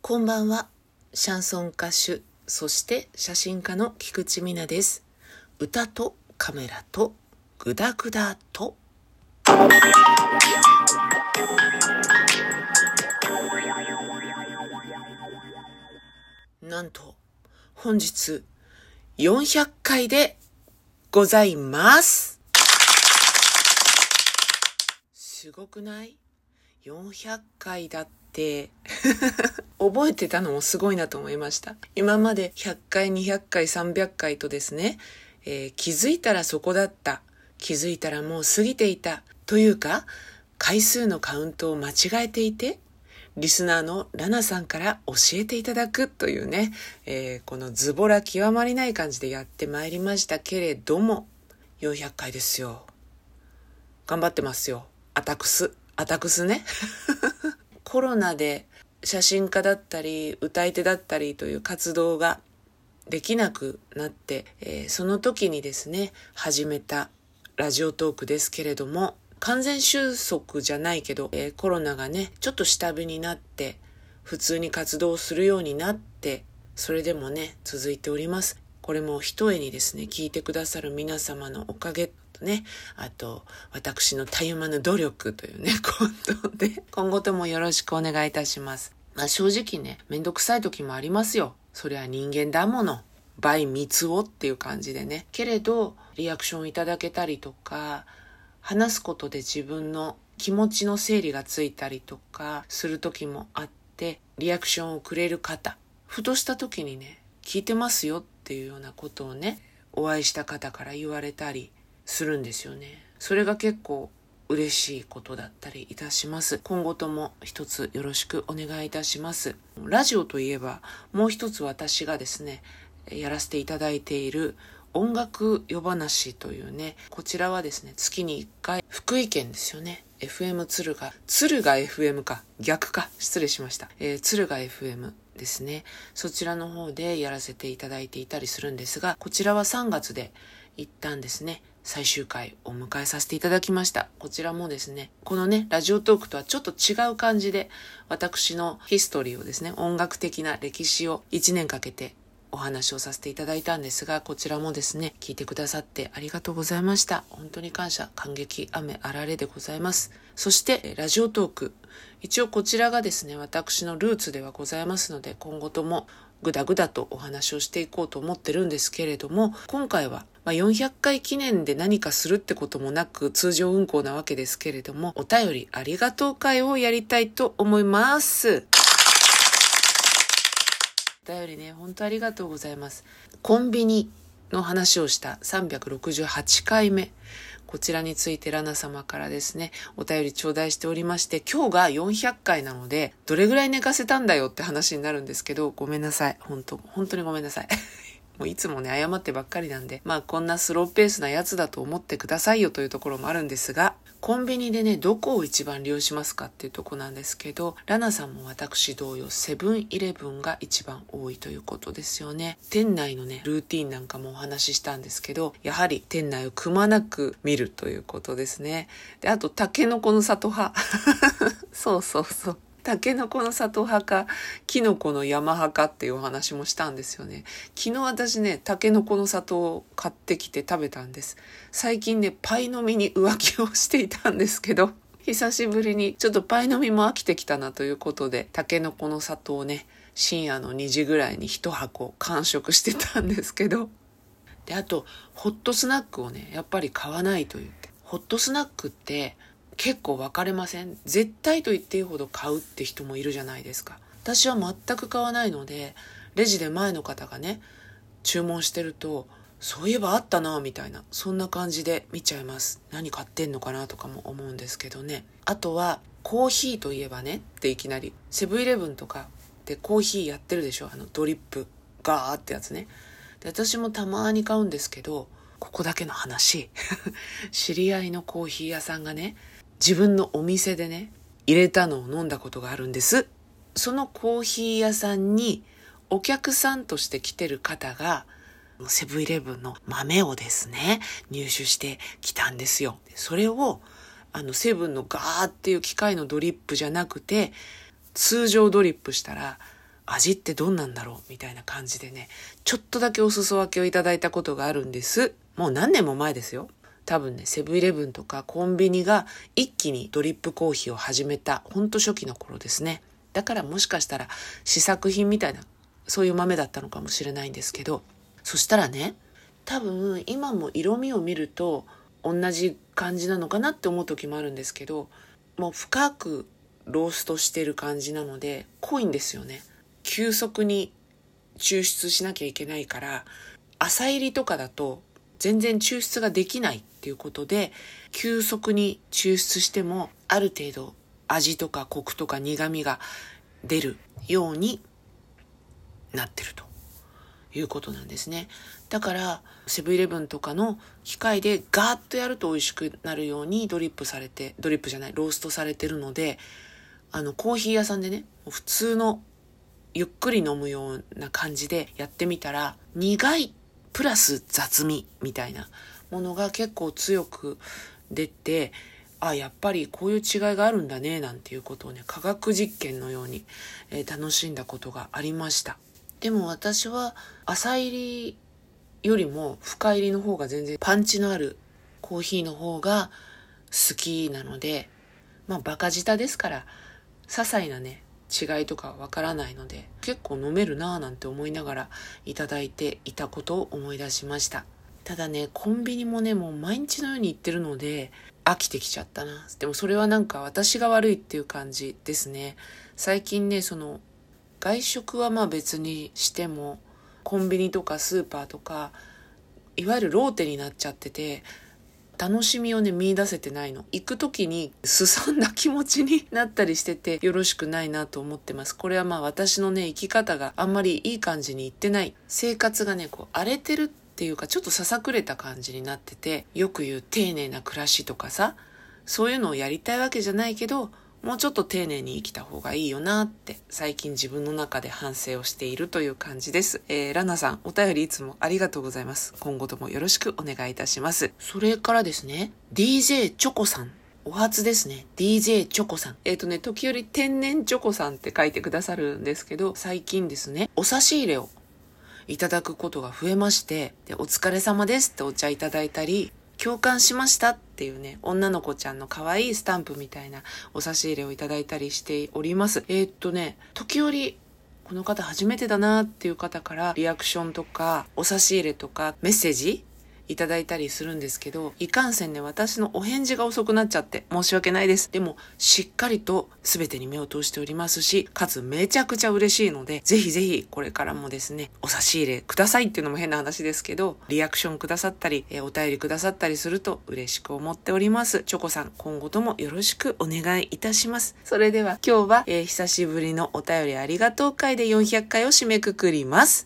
こんばんは。シャンソン歌手、そして写真家の菊池美奈です。歌とカメラとグダグダと。なんと本日400回でございます。すごくない？ 400 回だって覚えてたのもすごいなと思いました。今まで100回、200回、300回とですね、気づいたらそこだった、気づいたらもう過ぎていたというか、回数のカウントを間違えていて、リスナーのラナさんから教えていただくというね、このズボラ極まりない感じでやってまいりましたけれども、400回ですよ。頑張ってますよ。アタクスねコロナで写真家だったり歌い手だったりという活動ができなくなって、その時にですね始めたラジオトークですけれども、完全収束じゃないけど、コロナがねちょっと下火になって普通に活動するようになって、それでもね続いております。これもひとえにですね、聞いてくださる皆様のおかげとね、あと私のたゆまぬ努力というねことで、今後ともよろしくお願いいたします。正直ね、めんどくさい時もありますよ。そりゃ人間だもの。倍三つをっていう感じでね。けれどリアクションいただけたりとか、話すことで自分の気持ちの整理がついたりとかする時もあって、リアクションをくれる方、ふとした時にね、聞いてますよっていうようなことをね、お会いした方から言われたりするんですよね。それが結構嬉しいことだったりいたします。今後とも一つよろしくお願いいたします。ラジオといえばもう一つ私がですね、やらせていただいている音楽夜話というね、こちらはですね、月に1回福井県ですよね、FM 敦賀 FM か、逆か、失礼しました、敦賀 FM ですね、そちらの方でやらせていただいていたりするんですが、こちらは3月で一旦ですね最終回を迎えさせていただきました。こちらもですね、このねラジオトークとはちょっと違う感じで、私のヒストリーをですね、音楽的な歴史を1年かけてお話をさせていただいたんですが、こちらもですね聞いてくださってありがとうございました。本当に感謝、感激、雨あられでございます。そしてラジオトーク、一応こちらがですね私のルーツではございますので、今後ともぐだぐだとお話をしていこうと思ってるんですけれども、今回は400回記念で何かするってこともなく通常運行なわけですけれども、お便りありがとう会をやりたいと思います。お便りね、本当ありがとうございます。コンビニの話をした368回目、こちらについてラナ様からですねお便り頂戴しておりまして、今日が400回なのでどれぐらい寝かせたんだよって話になるんですけど、ごめんなさい、本当にごめんなさいもういつもね謝ってばっかりなんで、こんなスローペースなやつだと思ってくださいよというところもあるんですが、コンビニでねどこを一番利用しますかっていうとこなんですけど、ラナさんも私同様セブンイレブンが一番多いということですよね。店内のねルーティンなんかもお話ししたんですけど、やはり店内をくまなく見るということですね。で、あとタケノコの里派そうタケノコの里派かキノコの山派かっていうお話もしたんですよね。昨日私ねタケノコの里を買ってきて食べたんです。最近ねパイ飲みに浮気をしていたんですけど、久しぶりにちょっとパイ飲みも飽きてきたなということで、タケノコの里をね深夜の2時ぐらいに1箱完食してたんですけど、であとホットスナックをねやっぱり買わないと言って、ホットスナックって結構分かれません？絶対と言っていいほど買うって人もいるじゃないですか。私は全く買わないので、レジで前の方がね注文してると、そういえばあったなみたいな、そんな感じで見ちゃいます。何買ってんのかなとかも思うんですけどね。あとはコーヒーといえばねっていきなりセブンイレブンとかでコーヒーやってるでしょ、ドリップガーってやつね。で私もたまに買うんですけど、ここだけの話知り合いのコーヒー屋さんがね自分のお店でね入れたのを飲んだことがあるんです。そのコーヒー屋さんにお客さんとして来てる方がセブンイレブンの豆をですね入手してきたんですよ。それをセブンのガーっていう機械のドリップじゃなくて通常ドリップしたら味ってどんなんだろうみたいな感じでね、ちょっとだけお裾分けをいただいたことがあるんです。もう何年も前ですよ。多分ね、セブンイレブンとかコンビニが一気にドリップコーヒーを始めた、ほんと初期の頃ですね。だからもしかしたら試作品みたいな、そういう豆だったのかもしれないんですけど、そしたらね、多分今も色味を見ると同じ感じなのかなって思う時もあるんですけど、もう深くローストしてる感じなので濃いんですよね。急速に抽出しなきゃいけないから、浅入りとかだと全然抽出ができないっていうことで、急速に抽出してもある程度味とかコクとか苦味が出るようになってるということなんですね。だからセブンイレブンとかの機械でガーッとやると美味しくなるようにローストされてるので、コーヒー屋さんでね、普通のゆっくり飲むような感じでやってみたら、苦いプラス雑味みたいなものが結構強く出て、やっぱりこういう違いがあるんだねなんていうことをね、科学実験のように、楽しんだことがありました。でも私は浅入りよりも深入りの方が全然パンチのあるコーヒーの方が好きなので、バカ舌ですから些細なね違いとかわからないので、結構飲めるなぁなんて思いながらいただいていたことを思い出しました。ただね、コンビニもね、もう毎日のように行ってるので飽きてきちゃったな。でもそれはなんか私が悪いっていう感じですね。最近ね、外食は別にしても、コンビニとかスーパーとかいわゆるローテになっちゃってて、楽しみをね見出せてないの。行く時にすさんだ気持ちになったりしててよろしくないなと思ってます。これは私のね生き方があんまりいい感じにいってない、生活がね荒れてるっていうか、ちょっとささくれた感じになってて、よく言う丁寧な暮らしとかさ、そういうのをやりたいわけじゃないけど、もうちょっと丁寧に生きた方がいいよなって最近自分の中で反省をしているという感じです。ラナさん、お便りいつもありがとうございます。今後ともよろしくお願いいたします。それからですね、DJ チョコさん。お初ですね。DJ チョコさん。時折天然チョコさんって書いてくださるんですけど、最近ですね、お差し入れをいただくことが増えまして、お疲れ様ですってお茶いただいたり、共感しましたっていうね、女の子ちゃんの可愛いスタンプみたいなお差し入れをいただいたりしております。時折この方初めてだなっていう方からリアクションとかお差し入れとかメッセージいただいたりするんですけど、いかんせんね、私のお返事が遅くなっちゃって申し訳ないです。でもしっかりと全てに目を通しておりますし、かつめちゃくちゃ嬉しいので、ぜひぜひこれからもですね、お差し入れくださいっていうのも変な話ですけど、リアクションくださったり、お便りくださったりすると嬉しく思っております。チョコさん、今後ともよろしくお願いいたします。それでは今日は、久しぶりのお便りありがとう会で400回を締めくくります。